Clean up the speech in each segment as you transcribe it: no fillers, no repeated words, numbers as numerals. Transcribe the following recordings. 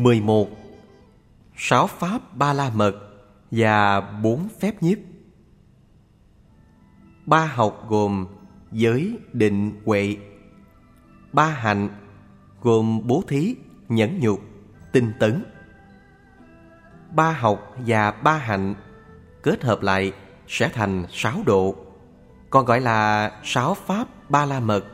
11. 6 pháp Ba La Mật và 4 phép nhiếp. Ba học gồm giới, định, huệ. Ba hạnh gồm bố thí, nhẫn nhục, tinh tấn. Ba học và ba hạnh kết hợp lại sẽ thành 6 độ, còn gọi là 6 pháp Ba La Mật.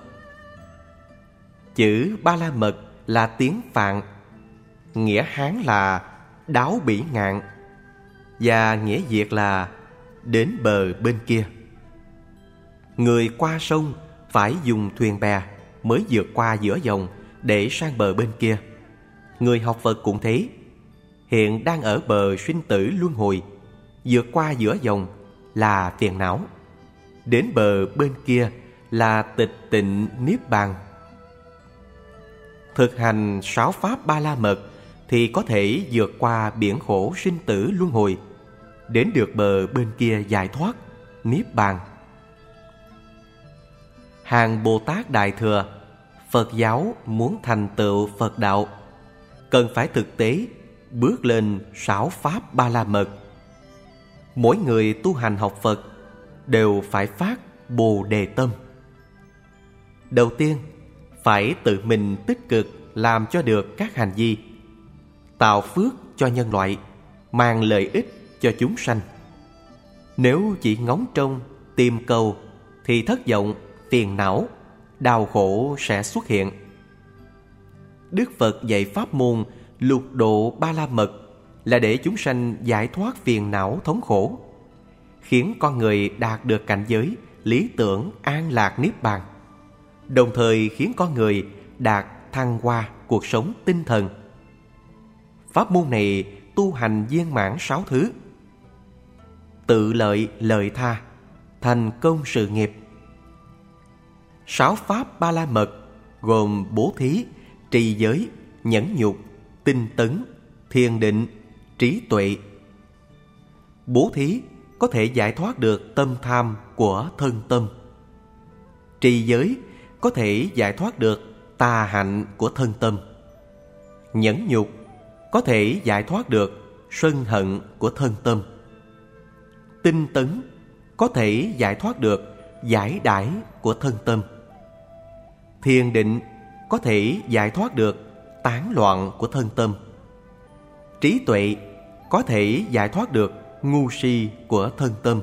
Chữ Ba La Mật là tiếng Phạn, nghĩa Hán là đáo bỉ ngạn và nghĩa Việt là đến bờ bên kia. Người qua sông phải dùng thuyền bè mới vượt qua giữa dòng để sang bờ bên kia. Người học Phật cũng thế, hiện đang ở bờ sinh tử luân hồi, vượt qua giữa dòng là phiền não, đến bờ bên kia là tịch tịnh niết bàn. Thực hành 6 pháp Ba La Mật thì có thể vượt qua biển khổ sinh tử luân hồi, đến được bờ bên kia giải thoát, niết bàn. Hàng Bồ Tát Đại Thừa, Phật giáo muốn thành tựu Phật đạo, cần phải thực tế bước lên 6 pháp Ba La Mật. Mỗi người tu hành học Phật đều phải phát Bồ Đề tâm. Đầu tiên, phải tự mình tích cực làm cho được các hành vi tạo phước cho nhân loại, mang lợi ích cho chúng sanh. Nếu chỉ ngóng trông, tìm cầu thì thất vọng, phiền não, đau khổ sẽ xuất hiện. Đức Phật dạy pháp môn lục độ Ba La Mật là để chúng sanh giải thoát phiền não thống khổ, khiến con người đạt được cảnh giới lý tưởng an lạc niết bàn, đồng thời khiến con người đạt thăng hoa cuộc sống tinh thần. Pháp môn này tu hành viên mãn 6 thứ: tự lợi, lợi tha, thành công sự nghiệp. 6 pháp Ba La Mật gồm bố thí, trì giới, nhẫn nhục, tinh tấn, thiền định, trí tuệ. Bố thí có thể giải thoát được tâm tham của thân tâm. Trì giới có thể giải thoát được tà hạnh của thân tâm. Nhẫn nhục có thể giải thoát được sân hận của thân tâm. Tinh tấn có thể giải thoát được giải đãi của thân tâm. Thiền định có thể giải thoát được tán loạn của thân tâm. Trí tuệ có thể giải thoát được ngu si của thân tâm.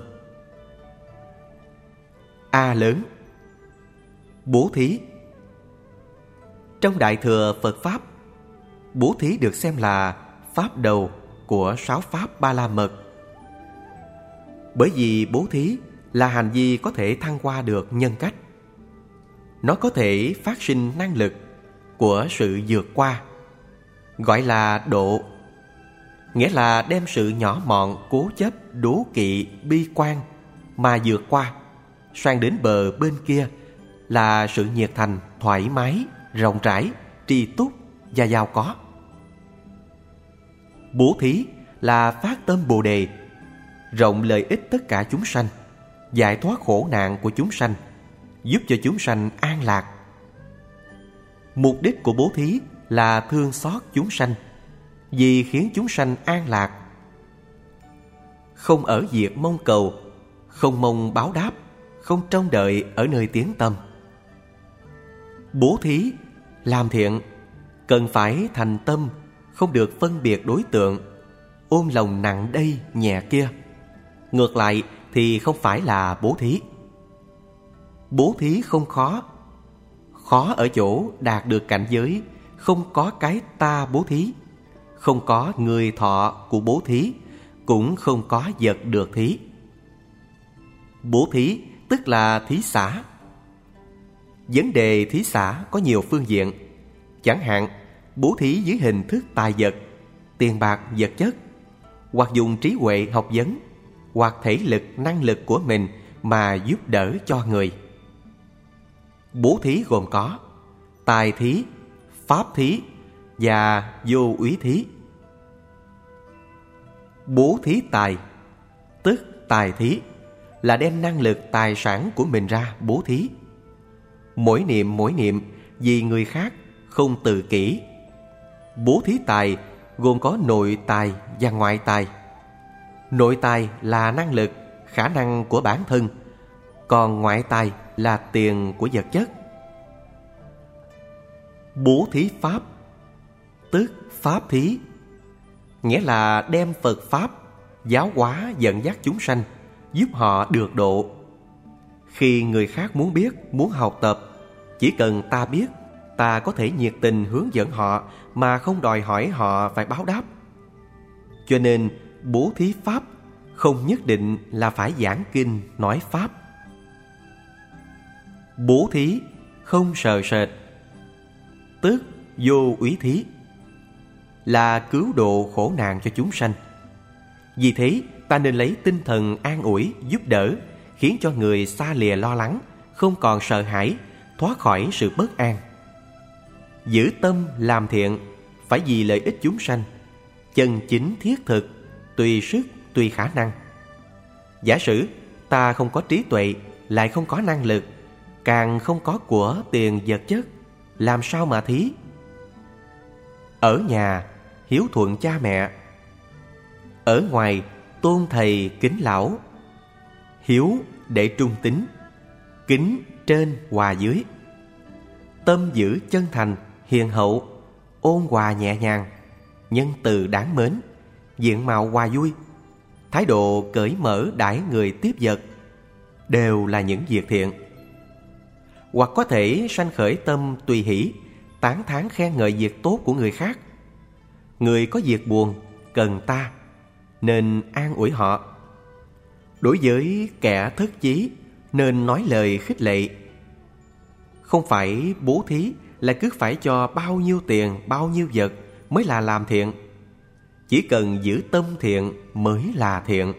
A lớn, bố thí. Trong Đại Thừa Phật Pháp, bố thí được xem là pháp đầu của 6 pháp Ba La Mật. Bởi vì bố thí là hành vi có thể thăng hoa được nhân cách. Nó có thể phát sinh năng lực của sự vượt qua, gọi là độ, nghĩa là đem sự nhỏ mọn, cố chấp, đố kỵ, bi quan mà vượt qua, sang đến bờ bên kia là sự nhiệt thành, thoải mái, rộng rãi, tri túc và giàu có. Bố thí là phát tâm Bồ Đề, rộng lợi ích tất cả chúng sanh, giải thoát khổ nạn của chúng sanh, giúp cho chúng sanh an lạc. Mục đích của bố thí là thương xót chúng sanh, vì khiến chúng sanh an lạc. Không ở việc mong cầu, không mong báo đáp, không trông đợi ở nơi tiếng tâm. Bố thí, làm thiện, cần phải thành tâm, không được phân biệt đối tượng, ôm lòng nặng đây nhẹ kia. Ngược lại thì không phải là bố thí. Bố thí không khó, khó ở chỗ đạt được cảnh giới không có cái ta bố thí, không có người thọ của bố thí, cũng không có vật được thí. Bố thí tức là thí xả. Vấn đề thí xả có nhiều phương diện. Chẳng hạn bố thí dưới hình thức tài vật, tiền bạc, vật chất, hoặc dùng trí huệ học vấn, hoặc thể lực, năng lực của mình mà giúp đỡ cho người. Bố thí gồm có tài thí, pháp thí và vô úy thí. Bố thí tài, tức tài thí, là đem năng lực tài sản của mình ra bố thí. Mỗi niệm vì người khác, không tự kỷ. Bố thí tài gồm có nội tài và ngoại tài. Nội tài là năng lực, khả năng của bản thân, còn ngoại tài là tiền của vật chất. Bố thí pháp, tức pháp thí, nghĩa là đem Phật Pháp giáo hóa dẫn dắt chúng sanh, giúp họ được độ. Khi người khác muốn biết, muốn học tập, chỉ cần ta biết, ta có thể nhiệt tình hướng dẫn họ mà không đòi hỏi họ phải báo đáp. Cho nên bố thí pháp không nhất định là phải giảng kinh nói pháp. Bố thí không sờ sệt, tức vô úy thí, là cứu độ khổ nạn cho chúng sanh. Vì thế ta nên lấy tinh thần an ủi, giúp đỡ, khiến cho người xa lìa lo lắng, không còn sợ hãi, thoát khỏi sự bất an. Giữ tâm làm thiện phải vì lợi ích chúng sanh, chân chính thiết thực, tùy sức, tùy khả năng. Giả sử ta không có trí tuệ, lại không có năng lực, càng không có của tiền vật chất, làm sao mà thí? Ở nhà hiếu thuận cha mẹ, ở ngoài tôn thầy kính lão. Hiếu để trung tín, kính trên hòa dưới. Tâm giữ chân thành, hiền hậu, ôn hòa nhẹ nhàng, nhân từ đáng mến, diện mạo hòa vui, thái độ cởi mở đãi người tiếp vật, đều là những việc thiện. Hoặc có thể sanh khởi tâm tùy hỷ, tán thán khen ngợi việc tốt của người khác. Người có việc buồn cần ta, nên an ủi họ. Đối với kẻ thất chí, nên nói lời khích lệ. Không phải bố thí là cứ phải cho bao nhiêu tiền, bao nhiêu vật mới là làm thiện. Chỉ cần giữ tâm thiện mới là thiện.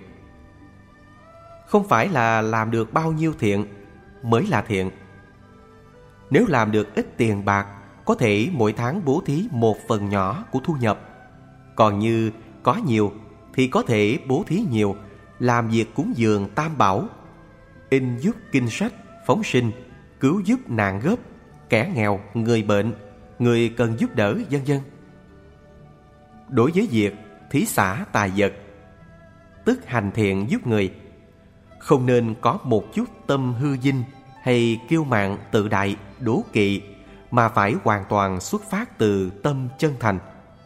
Không phải là làm được bao nhiêu thiện mới là thiện. Nếu làm được ít tiền bạc, có thể mỗi tháng bố thí một phần nhỏ của thu nhập. Còn như có nhiều thì có thể bố thí nhiều, làm việc cúng dường tam bảo, in giúp kinh sách, phóng sinh, cứu giúp nạn gốc, kẻ nghèo, người bệnh, người cần giúp đỡ, vân vân. Đối với việc thí xả tài vật, tức hành thiện giúp người, không nên có một chút tâm hư vinh hay kiêu mạn tự đại, đố kỵ, mà phải hoàn toàn xuất phát từ tâm chân thành.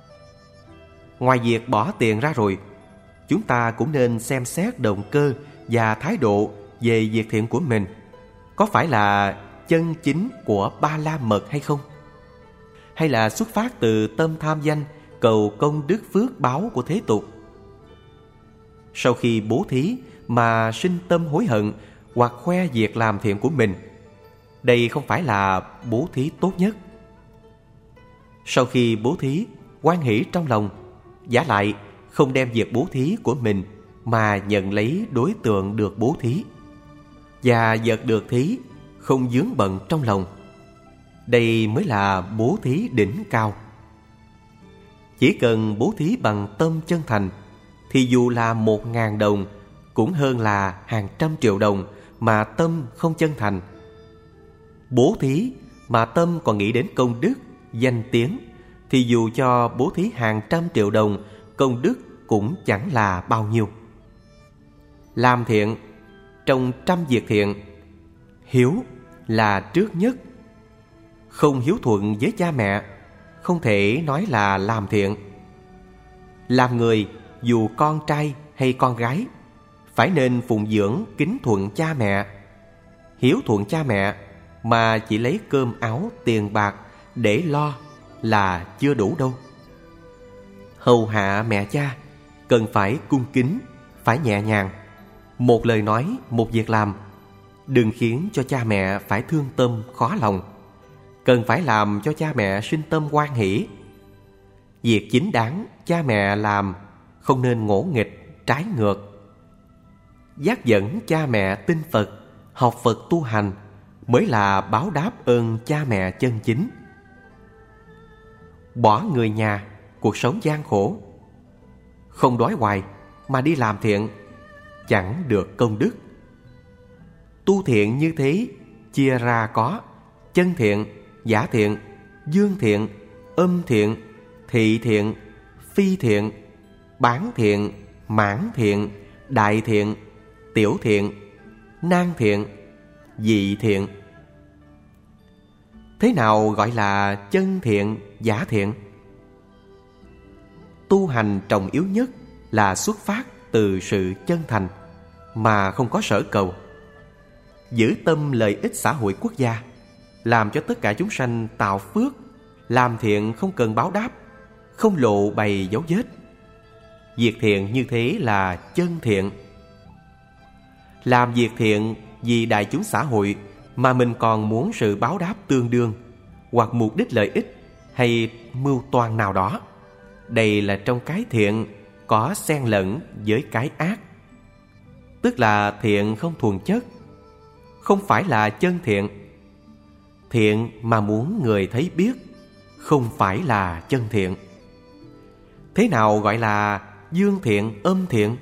Ngoài việc bỏ tiền ra rồi, chúng ta cũng nên xem xét động cơ và thái độ về việc thiện của mình có phải là chân chính của Ba La Mật hay không, hay là xuất phát từ tâm tham danh, cầu công đức phước báo của thế tục. Sau khi bố thí mà sinh tâm hối hận hoặc khoe việc làm thiện của mình, đây không phải là bố thí tốt nhất. Sau khi bố thí, hoan hỷ trong lòng, vả lại không đem việc bố thí của mình mà nhận lấy đối tượng được bố thí, và vật được thí không vướng bận trong lòng. Đây mới là bố thí đỉnh cao. Chỉ cần bố thí bằng tâm chân thành, thì dù là 1.000 đồng cũng hơn là hàng trăm triệu đồng mà tâm không chân thành. Bố thí mà tâm còn nghĩ đến công đức, danh tiếng, thì dù cho bố thí hàng trăm triệu đồng, công đức cũng chẳng là bao nhiêu. Làm thiện, trong trăm việc thiện, hiếu là trước nhất. Không hiếu thuận với cha mẹ, không thể nói là làm thiện. Làm người, dù con trai hay con gái, phải nên phụng dưỡng kính thuận cha mẹ. Hiếu thuận cha mẹ mà chỉ lấy cơm áo tiền bạc để lo là chưa đủ đâu. Hầu hạ mẹ cha cần phải cung kính, phải nhẹ nhàng. Một lời nói, một việc làm, đừng khiến cho cha mẹ phải thương tâm khó lòng. Cần phải làm cho cha mẹ sinh tâm hoan hỷ. Việc chính đáng cha mẹ làm, không nên ngỗ nghịch, trái ngược. Dắt dẫn cha mẹ tin Phật, học Phật tu hành mới là báo đáp ơn cha mẹ chân chính. Bỏ người nhà, cuộc sống gian khổ, không đói hoài mà đi làm thiện, chẳng được công đức. Tu thiện như thế chia ra có chân thiện, giả thiện, dương thiện, âm thiện, thị thiện, phi thiện, bán thiện, mãn thiện, đại thiện, tiểu thiện, nan thiện, dị thiện. Thế nào gọi là chân thiện, giả thiện? Tu hành trọng yếu nhất là xuất phát từ sự chân thành mà không có sở cầu, giữ tâm lợi ích xã hội quốc gia, làm cho tất cả chúng sanh tạo phước, làm thiện không cần báo đáp, không lộ bày dấu vết. Việc thiện như thế là chân thiện. Làm việc thiện vì đại chúng xã hội mà mình còn muốn sự báo đáp tương đương, hoặc mục đích lợi ích hay mưu toan nào đó, đây là trong cái thiện có xen lẫn với cái ác, tức là thiện không thuần chất, không phải là chân thiện. Thiện mà muốn người thấy biết, không phải là chân thiện. Thế nào gọi là dương thiện, âm thiện?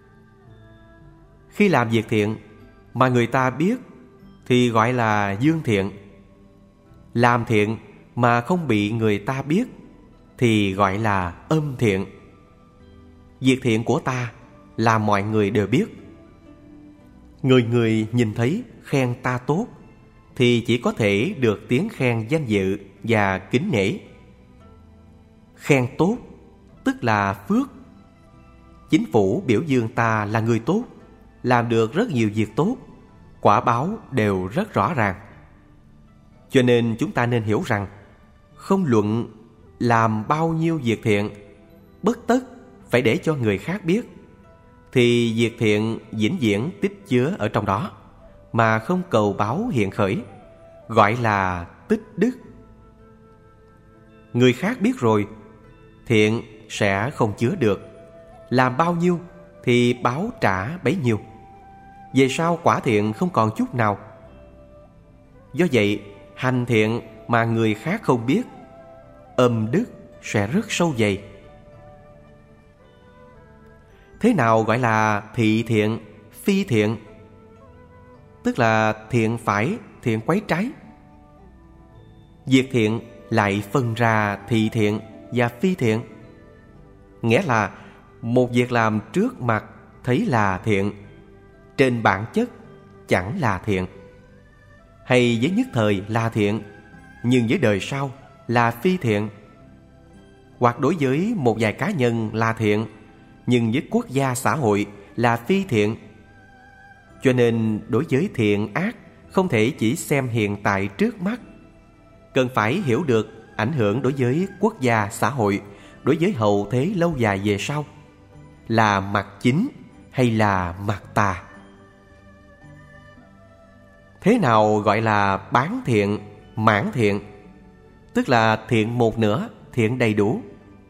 Khi làm việc thiện mà người ta biết thì gọi là dương thiện. Làm thiện mà không bị người ta biết thì gọi là âm thiện. Việc thiện của ta là mọi người đều biết. Người người nhìn thấy khen ta tốt thì chỉ có thể được tiếng khen danh dự và kính nể. Khen tốt tức là phước. Chính phủ biểu dương ta là người tốt, làm được rất nhiều việc tốt, quả báo đều rất rõ ràng. Cho nên chúng ta nên hiểu rằng, không luận làm bao nhiêu việc thiện, bất tất phải để cho người khác biết, thì việc thiện vĩnh viễn tích chứa ở trong đó, mà không cầu báo hiện khởi, gọi là tích đức. Người khác biết rồi, thiện sẽ không chứa được. Làm bao nhiêu thì báo trả bấy nhiêu. Về sau quả thiện không còn chút nào. Do vậy, hành thiện mà người khác không biết, âm đức sẽ rất sâu dày. Thế nào gọi là thị thiện, phi thiện? Tức là thiện phải, thiện quấy trái. Việc thiện lại phân ra thị thiện và phi thiện. Nghĩa là một việc làm trước mặt thấy là thiện, trên bản chất chẳng là thiện. Hay với nhất thời là thiện, nhưng với đời sau là phi thiện. Hoặc đối với một vài cá nhân là thiện, nhưng với quốc gia xã hội là phi thiện. Cho nên đối với thiện ác không thể chỉ xem hiện tại trước mắt, cần phải hiểu được ảnh hưởng đối với quốc gia xã hội, đối với hậu thế lâu dài về sau, là mặt chính hay là mặt tà. Thế nào gọi là bán thiện, mãn thiện? Tức là thiện một nửa, thiện đầy đủ.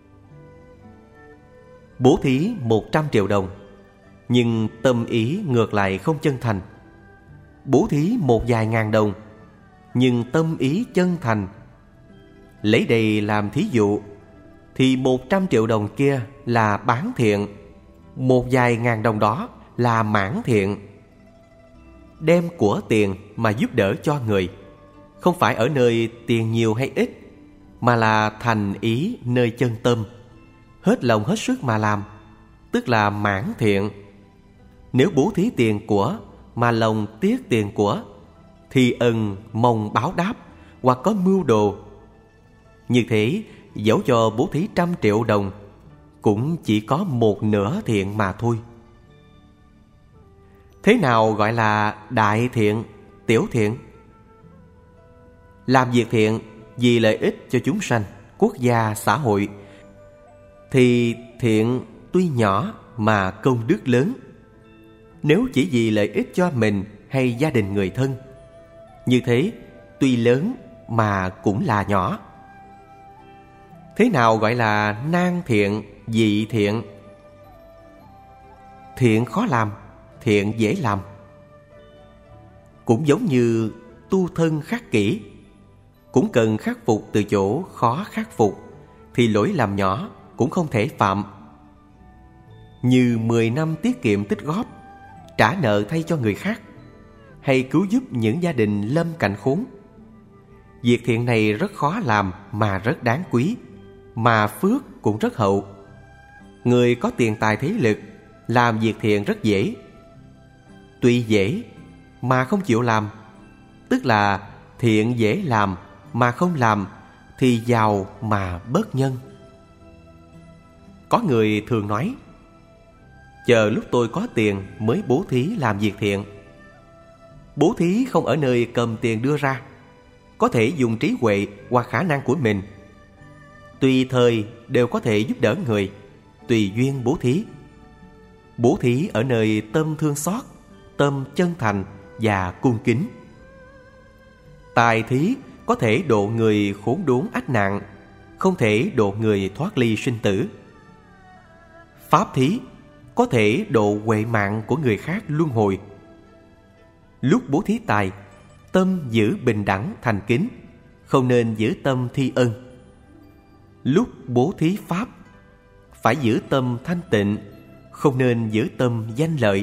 Bố thí 100 triệu đồng, nhưng tâm ý ngược lại không chân thành. Bố thí một vài ngàn đồng, nhưng tâm ý chân thành. Lấy đây làm thí dụ, thì 100 triệu đồng kia là bán thiện, một vài ngàn đồng đó là mãn thiện. Đem của tiền mà giúp đỡ cho người, không phải ở nơi tiền nhiều hay ít, mà là thành ý nơi chân tâm, hết lòng hết sức mà làm, tức là mãn thiện. Nếu bố thí tiền của mà lòng tiếc tiền của, thì ân mong báo đáp hoặc có mưu đồ. Như thế, dẫu cho bố thí 100 triệu đồng, cũng chỉ có một nửa thiện mà thôi. Thế nào gọi là đại thiện, tiểu thiện? Làm việc thiện vì lợi ích cho chúng sanh, quốc gia, xã hội, thì thiện tuy nhỏ mà công đức lớn. Nếu chỉ vì lợi ích cho mình hay gia đình người thân, như thế tuy lớn mà cũng là nhỏ. Thế nào gọi là nan thiện, dị thiện? Thiện khó làm, thiện dễ làm. Cũng giống như tu thân khắc kỷ, cũng cần khắc phục từ chỗ khó khắc phục, thì lỗi làm nhỏ cũng không thể phạm. Như 10 năm tiết kiệm tích góp, trả nợ thay cho người khác, hay cứu giúp những gia đình lâm cảnh khốn. Việc thiện này rất khó làm mà rất đáng quý, mà phước cũng rất hậu. Người có tiền tài thế lực làm việc thiện rất dễ. Tuy dễ mà không chịu làm, tức là thiện dễ làm mà không làm thì giàu mà bất nhân. Có người thường nói: chờ lúc tôi có tiền mới bố thí làm việc thiện. Bố thí không ở nơi cầm tiền đưa ra, có thể dùng trí huệ hoặc khả năng của mình. Tùy thời đều có thể giúp đỡ người, tùy duyên bố thí. Bố thí ở nơi tâm thương xót, tâm chân thành và cung kính. Tài thí có thể độ người khốn đốn ách nạn, không thể độ người thoát ly sinh tử. Pháp thí có thể độ huệ mạng của người khác luân hồi. Lúc bố thí tài, tâm giữ bình đẳng thành kính, không nên giữ tâm thi ân. Lúc bố thí pháp, phải giữ tâm thanh tịnh, không nên giữ tâm danh lợi.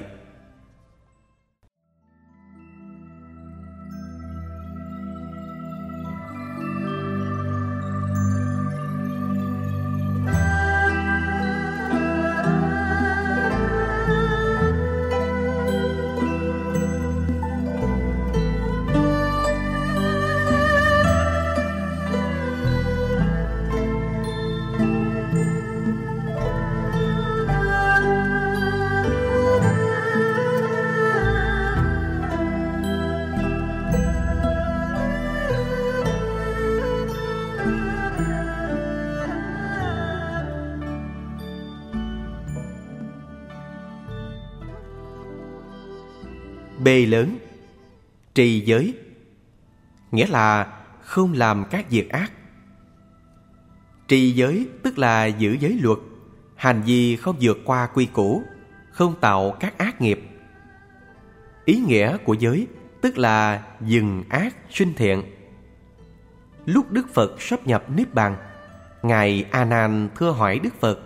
B lớn, trì giới, nghĩa là không làm các việc ác. Trì giới tức là giữ giới luật, hành vi không vượt qua quy củ, không tạo các ác nghiệp. Ý nghĩa của giới tức là dừng ác sinh thiện. Lúc Đức Phật sắp nhập Niết Bàn, Ngài A Nan thưa hỏi Đức Phật: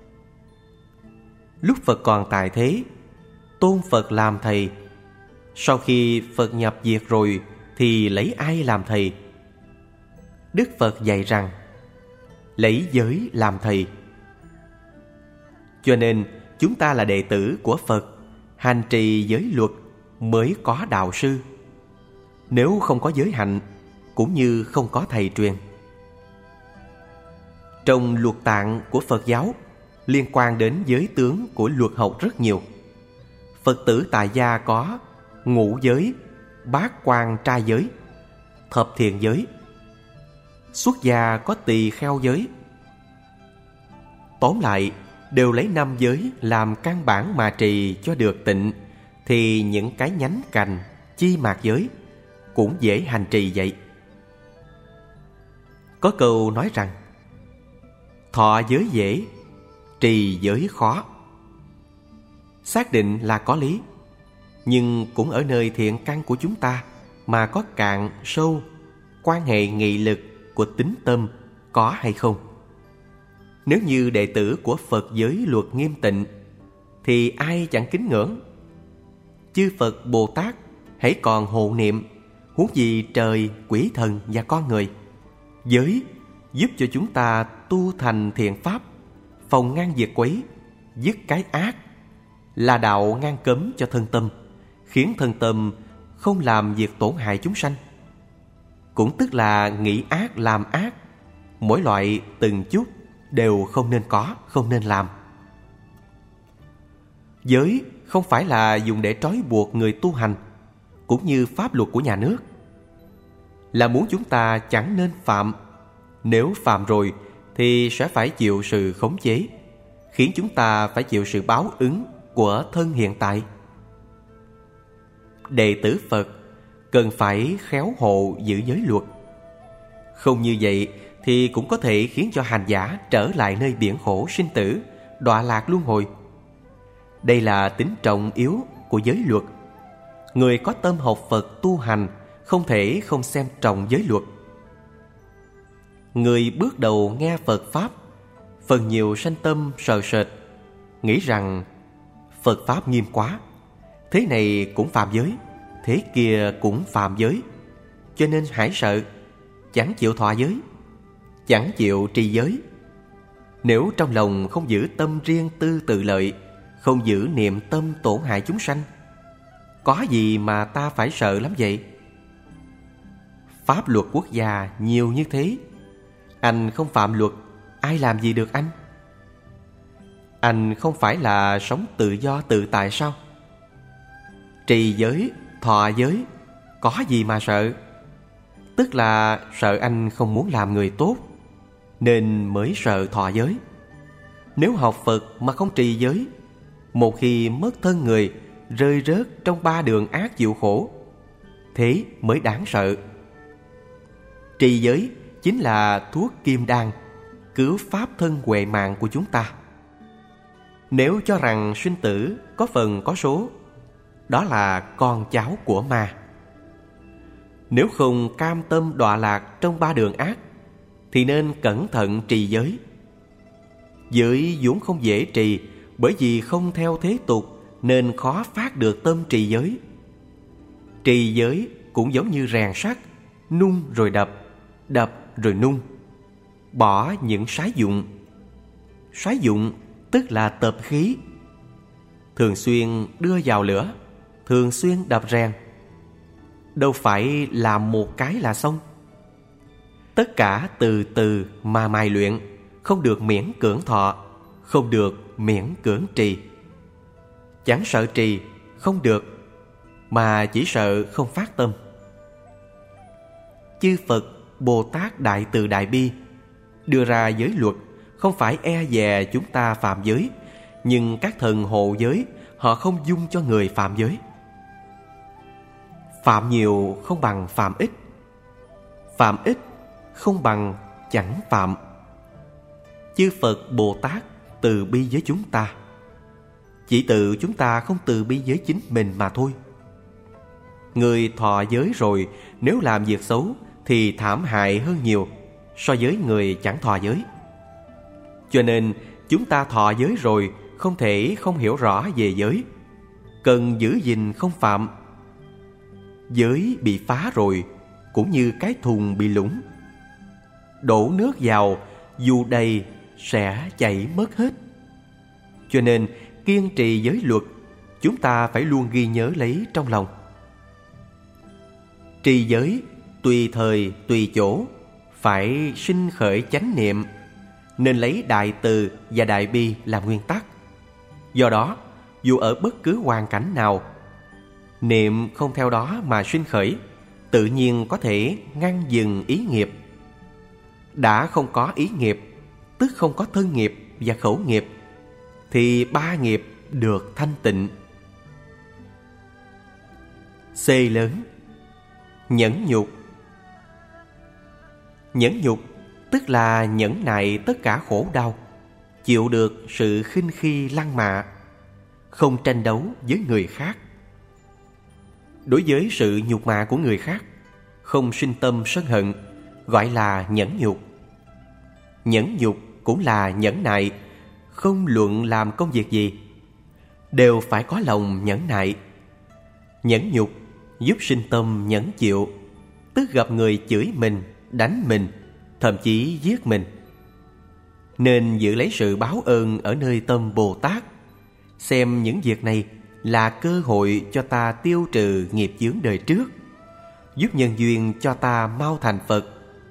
lúc Phật còn tại thế, tôn Phật làm thầy. Sau khi Phật nhập diệt rồi thì lấy ai làm thầy? Đức Phật dạy rằng lấy giới làm thầy. Cho nên chúng ta là đệ tử của Phật, hành trì giới luật mới có đạo sư. Nếu không có giới hạnh, cũng như không có thầy truyền. Trong luật tạng của Phật giáo liên quan đến giới tướng của luật học rất nhiều. Phật tử tại gia có ngũ giới, bát quan trai giới, thập thiện giới. Xuất gia có tỳ kheo giới. Tóm lại, đều lấy 5 giới làm căn bản mà trì cho được tịnh, thì những cái nhánh cành, chi mạc giới cũng dễ hành trì vậy. Có câu nói rằng thọ giới dễ, trì giới khó. Xác định là có lý, nhưng cũng ở nơi thiện căn của chúng ta mà có cạn sâu, quan hệ nghị lực của tính tâm có hay không. Nếu như đệ tử của Phật giới luật nghiêm tịnh thì ai chẳng kính ngưỡng. Chư Phật Bồ Tát hãy còn hộ niệm, huống gì trời, quỷ thần và con người. Giới giúp cho chúng ta tu thành thiện pháp, phòng ngăn việc quấy, dứt cái ác, là đạo ngăn cấm cho thân tâm, khiến thân tâm không làm việc tổn hại chúng sanh. Cũng tức là nghĩ ác làm ác, mỗi loại từng chút đều không nên có, không nên làm. Giới không phải là dùng để trói buộc người tu hành, cũng như pháp luật của nhà nước, là muốn chúng ta chẳng nên phạm. Nếu phạm rồi thì sẽ phải chịu sự khống chế, khiến chúng ta phải chịu sự báo ứng của thân hiện tại. Đệ tử Phật cần phải khéo hộ giữ giới luật. Không như vậy thì cũng có thể khiến cho hành giả trở lại nơi biển khổ sinh tử, đọa lạc luân hồi. Đây là tính trọng yếu của giới luật. Người có tâm học Phật tu hành không thể không xem trọng giới luật. Người bước đầu nghe Phật Pháp, phần nhiều sanh tâm sợ sệt, nghĩ rằng Phật Pháp nghiêm quá, thế này cũng phạm giới, thế kia cũng phạm giới, cho nên hãi sợ, chẳng chịu thọ giới, chẳng chịu trì giới. Nếu trong lòng không giữ tâm riêng tư tự lợi, không giữ niệm tâm tổn hại chúng sanh, có gì mà ta phải sợ lắm vậy? Pháp luật quốc gia nhiều như thế, anh không phạm luật, ai làm gì được anh? Anh không phải là sống tự do tự tại sao? Trì giới, thọ giới, có gì mà sợ? Tức là sợ anh không muốn làm người tốt, nên mới sợ thọ giới. Nếu học Phật mà không trì giới, một khi mất thân người, rơi rớt trong 3 đường ác chịu khổ, thế mới đáng sợ. Trì giới chính là thuốc kim đan, cứu pháp thân huệ mạng của chúng ta. Nếu cho rằng sinh tử có phần có số, đó là con cháu của ma. Nếu không cam tâm đọa lạc trong 3 đường ác, thì nên cẩn thận trì giới. Giới vốn không dễ trì, bởi vì không theo thế tục nên khó phát được tâm trì giới. Trì giới cũng giống như rèn sắt, nung rồi đập, đập rồi nung. Bỏ những sái dụng. Sái dụng tức là tập khí. Thường xuyên đưa vào lửa, thường xuyên đập rèn. Đâu phải làm một cái là xong. Tất cả từ từ mà mài luyện, không được miễn cưỡng thọ, không được miễn cưỡng trì. Chẳng sợ trì, không được, mà chỉ sợ không phát tâm. Chư Phật, Bồ Tát Đại Từ Đại Bi đưa ra giới luật không phải e dè chúng ta phạm giới, nhưng các thần hộ giới họ không dung cho người phạm giới. Phạm nhiều không bằng phạm ít, phạm ít không bằng chẳng phạm. Chư Phật Bồ Tát từ bi với chúng ta, chỉ tự chúng ta không từ bi với chính mình mà thôi. Người thọ giới rồi, nếu làm việc xấu thì thảm hại hơn nhiều so với người chẳng thọ giới. Cho nên chúng ta thọ giới rồi không thể không hiểu rõ về giới, cần giữ gìn không phạm. Giới bị phá rồi cũng như cái thùng bị lũng, đổ nước vào dù đầy sẽ chảy mất hết. Cho nên kiên trì giới luật, chúng ta phải luôn ghi nhớ lấy trong lòng. Trì giới tùy thời tùy chỗ, phải sinh khởi chánh niệm, nên lấy đại từ và đại bi làm nguyên tắc. Do đó, dù ở bất cứ hoàn cảnh nào, niệm không theo đó mà sinh khởi, tự nhiên có thể ngăn dừng ý nghiệp. Đã không có ý nghiệp, tức không có thân nghiệp và khẩu nghiệp, thì 3 nghiệp được thanh tịnh. C lớn, nhẫn nhục. Nhẫn nhục tức là nhẫn nại tất cả khổ đau, chịu được sự khinh khi lăng mạ, không tranh đấu với người khác. Đối với sự nhục mạ của người khác, không sinh tâm sân hận, gọi là nhẫn nhục. Nhẫn nhục cũng là nhẫn nại, không luận làm công việc gì, đều phải có lòng nhẫn nại. Nhẫn nhục giúp sinh tâm nhẫn chịu, tức gặp người chửi mình, đánh mình, thậm chí giết mình, nên giữ lấy sự báo ơn ở nơi tâm Bồ Tát, xem những việc này là cơ hội cho ta tiêu trừ nghiệp chướng đời trước, giúp nhân duyên cho ta mau thành Phật.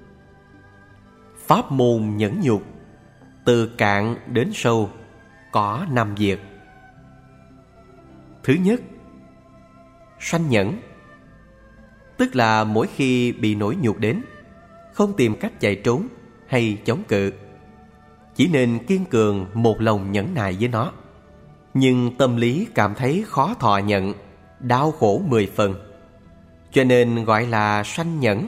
Pháp môn nhẫn nhục, từ cạn đến sâu, có 5 việc. Thứ nhất, sanh nhẫn, tức là mỗi khi bị nỗi nhục đến, không tìm cách chạy trốn hay chống cự, chỉ nên kiên cường một lòng nhẫn nại với nó. Nhưng tâm lý cảm thấy khó thọ nhận, đau khổ 10 phần, cho nên gọi là sanh nhẫn.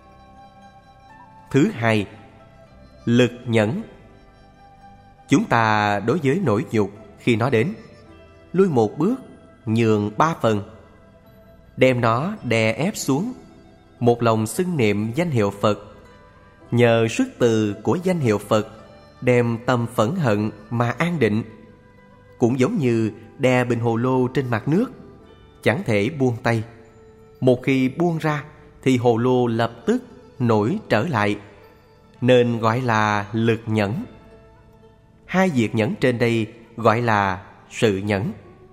Thứ hai, lực nhẫn. Chúng ta đối với nỗi nhục khi nó đến, lui một bước, nhường 3 phần, đem nó đè ép xuống, một lòng xưng niệm danh hiệu Phật, nhờ sức từ của danh hiệu Phật đem tâm phẫn hận mà an định. Cũng giống như đè bình hồ lô trên mặt nước, chẳng thể buông tay. Một khi buông ra thì hồ lô lập tức nổi trở lại, nên gọi là lực nhẫn. Hai việc nhẫn trên đây gọi là sự nhẫn.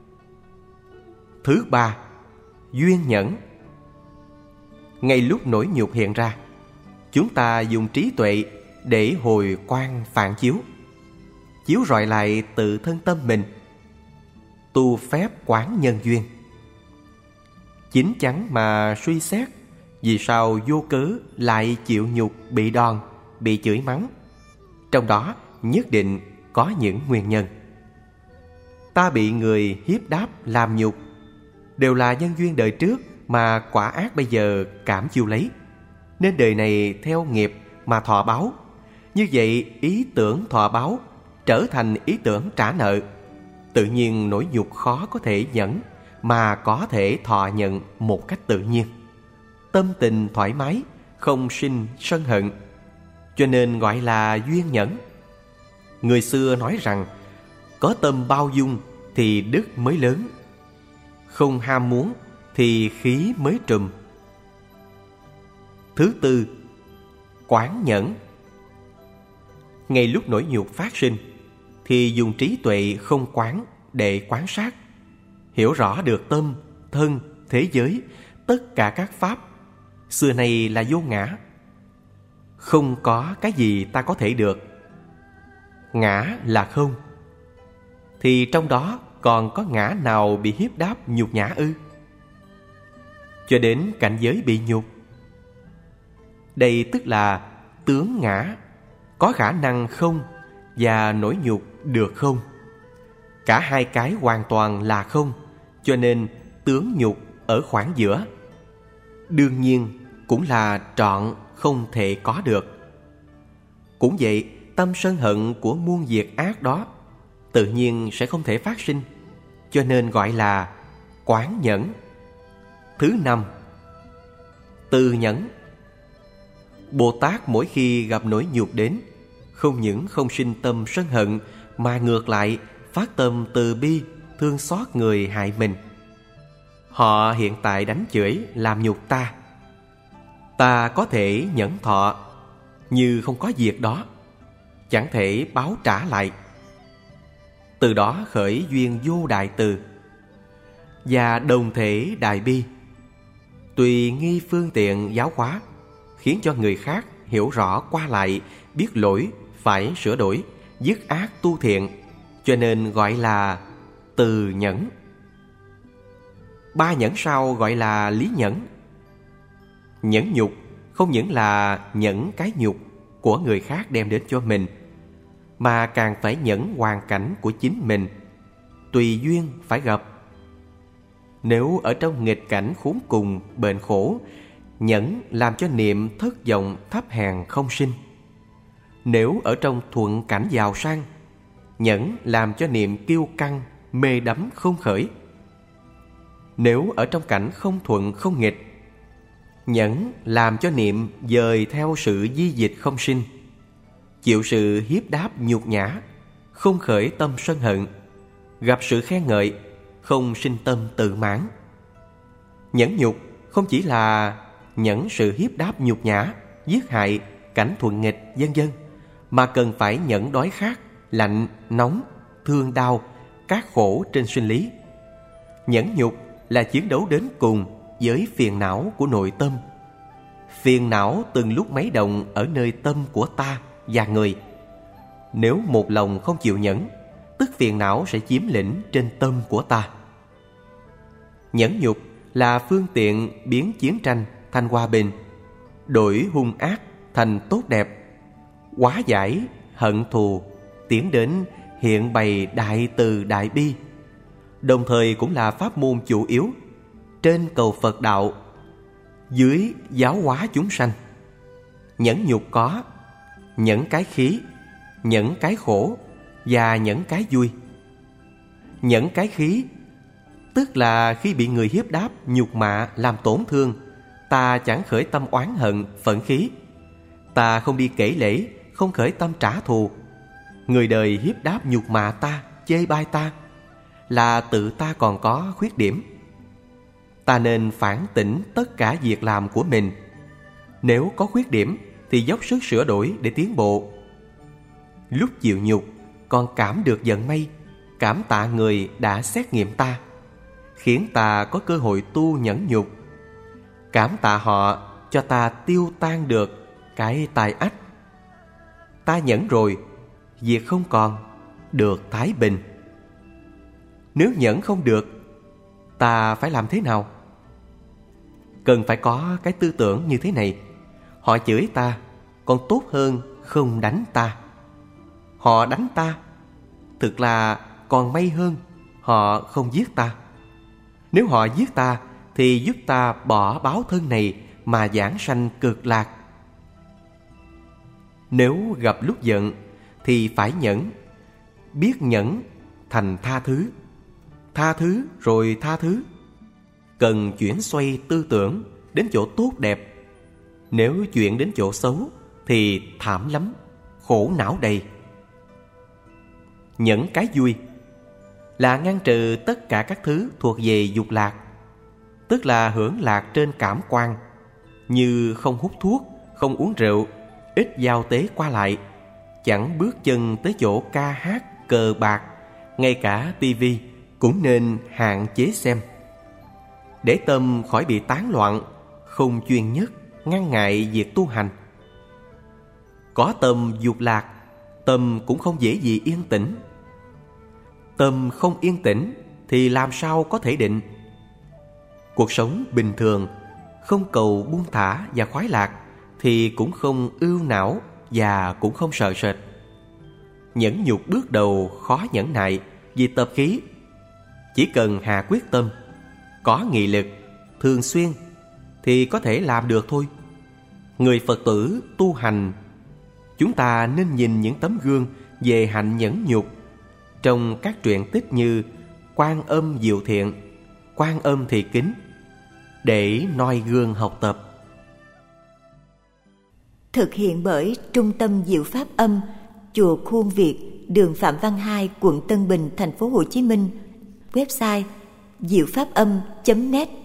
Thứ ba, duyên nhẫn. Ngay lúc nỗi nhục hiện ra, chúng ta dùng trí tuệ để hồi quang phản chiếu, chiếu rọi lại tự thân tâm mình, tu phép quán nhân duyên. Chín chắn mà suy xét, vì sao vô cớ lại chịu nhục, bị đòn, bị chửi mắng? Trong đó nhất định có những nguyên nhân. Ta bị người hiếp đáp làm nhục đều là nhân duyên đời trước mà quả ác bây giờ cảm chiêu lấy, nên đời này theo nghiệp mà thọ báo. Như vậy ý tưởng thọ báo trở thành ý tưởng trả nợ. Tự nhiên nỗi nhục khó có thể nhẫn, mà có thể thọ nhận một cách tự nhiên. Tâm tình thoải mái, không sinh sân hận, cho nên gọi là duyên nhẫn. Người xưa nói rằng có tâm bao dung thì đức mới lớn, không ham muốn thì khí mới trùm. Thứ tư, quán nhẫn. Ngay lúc nỗi nhục phát sinh thì dùng trí tuệ không quán để quan sát, hiểu rõ được tâm, thân, thế giới, tất cả các pháp xưa nay là vô ngã. Không có cái gì ta có thể được. Ngã là không, thì trong đó còn có ngã nào bị hiếp đáp nhục nhã ư? Cho đến cảnh giới bị nhục, đây tức là tướng ngã, có khả năng không và nỗi nhục được không. Cả hai cái hoàn toàn là không, cho nên tướng nhục ở khoảng giữa. Đương nhiên cũng là trọn không thể có được. Cũng vậy, tâm sân hận của muôn việc ác đó tự nhiên sẽ không thể phát sinh, cho nên gọi là quán nhẫn. Thứ năm, từ nhẫn. Bồ Tát mỗi khi gặp nỗi nhục đến, không những không sinh tâm sân hận, mà ngược lại phát tâm từ bi, thương xót người hại mình. Họ hiện tại đánh chửi, làm nhục ta, ta có thể nhẫn thọ như không có việc đó, chẳng thể báo trả lại. Từ đó khởi duyên vô đại từ và đồng thể đại bi, tùy nghi phương tiện giáo hóa, khiến cho người khác hiểu rõ qua lại, biết lỗi phải sửa đổi, dứt ác tu thiện, cho nên gọi là từ nhẫn. Ba nhẫn sau gọi là lý nhẫn. Nhẫn nhục không những là nhẫn cái nhục của người khác đem đến cho mình, mà càng phải nhẫn hoàn cảnh của chính mình, tùy duyên phải gặp. Nếu ở trong nghịch cảnh khốn cùng, bệnh khổ, nhẫn làm cho niệm thất vọng thấp hèn không sinh. Nếu ở trong thuận cảnh giàu sang, nhẫn làm cho niệm kiêu căng, mê đắm không khởi. Nếu ở trong cảnh không thuận không nghịch, nhẫn làm cho niệm dời theo sự di dịch không sinh. Chịu sự hiếp đáp nhục nhã, không khởi tâm sân hận. Gặp sự khen ngợi, không sinh tâm tự mãn. Nhẫn nhục không chỉ là nhẫn sự hiếp đáp nhục nhã, giết hại, cảnh thuận nghịch vân vân, mà cần phải nhẫn đói khát, lạnh, nóng, thương đau, các khổ trên sinh lý. Nhẫn nhục là chiến đấu đến cùng với phiền não của nội tâm. Phiền não từng lúc mấy động ở nơi tâm của ta và người. Nếu một lòng không chịu nhẫn, tức phiền não sẽ chiếm lĩnh trên tâm của ta. Nhẫn nhục là phương tiện biến chiến tranh thành hòa bình, đổi hung ác thành tốt đẹp, hóa giải hận thù, tiến đến hiện bày đại từ đại bi. Đồng thời cũng là pháp môn chủ yếu trên cầu Phật đạo, dưới giáo hóa chúng sanh. Nhẫn nhục có nhẫn cái khí, nhẫn cái khổ và nhẫn cái vui. Nhẫn cái khí tức là khi bị người hiếp đáp, nhục mạ, làm tổn thương, ta chẳng khởi tâm oán hận, phẫn khí. Ta không đi kể lễ, không khởi tâm trả thù. Người đời hiếp đáp nhục mạ ta, chê bai ta, là tự ta còn có khuyết điểm. Ta nên phản tỉnh tất cả việc làm của mình. Nếu có khuyết điểm thì dốc sức sửa đổi để tiến bộ. Lúc chịu nhục còn cảm được vận may, cảm tạ người đã xét nghiệm ta, khiến ta có cơ hội tu nhẫn nhục. Cảm tạ họ cho ta tiêu tan được cái tai ách. Ta nhẫn rồi, việc không còn, được thái bình. Nếu nhẫn không được, ta phải làm thế nào? Cần phải có cái tư tưởng như thế này: họ chửi ta, còn tốt hơn không đánh ta. Họ đánh ta, thực là còn may hơn họ không giết ta. Nếu họ giết ta thì giúp ta bỏ báo thân này mà giảng sanh cực lạc. Nếu gặp lúc giận thì phải nhẫn, biết nhẫn thành tha thứ, tha thứ rồi tha thứ. Cần chuyển xoay tư tưởng đến chỗ tốt đẹp. Nếu chuyển đến chỗ xấu thì thảm lắm, khổ não đầy. Nhẫn cái vui là ngăn trừ tất cả các thứ thuộc về dục lạc, tức là hưởng lạc trên cảm quan, như không hút thuốc, không uống rượu, ít giao tế qua lại, chẳng bước chân tới chỗ ca hát, cờ bạc, ngay cả tivi cũng nên hạn chế xem, để tâm khỏi bị tán loạn, không chuyên nhất, ngăn ngại việc tu hành. Có tâm dục lạc, tâm cũng không dễ gì yên tĩnh. Tâm không yên tĩnh thì làm sao có thể định? Cuộc sống bình thường, không cầu buông thả và khoái lạc thì cũng không ưu não và cũng không sợ sệt. Nhẫn nhục bước đầu khó nhẫn nại vì tập khí. Chỉ cần hạ quyết tâm, có nghị lực, thường xuyên thì có thể làm được thôi. Người Phật tử tu hành, chúng ta nên nhìn những tấm gương về hạnh nhẫn nhục trong các truyện tích như Quan Âm Diệu Thiện, Quan Âm Thị Kính, để noi gương học tập. Thực hiện bởi Trung tâm Diệu Pháp Âm, Chùa Khuôn Việt, đường Phạm Văn Hai, quận Tân Bình, thành phố Hồ Chí Minh. Website diệu pháp âm.net.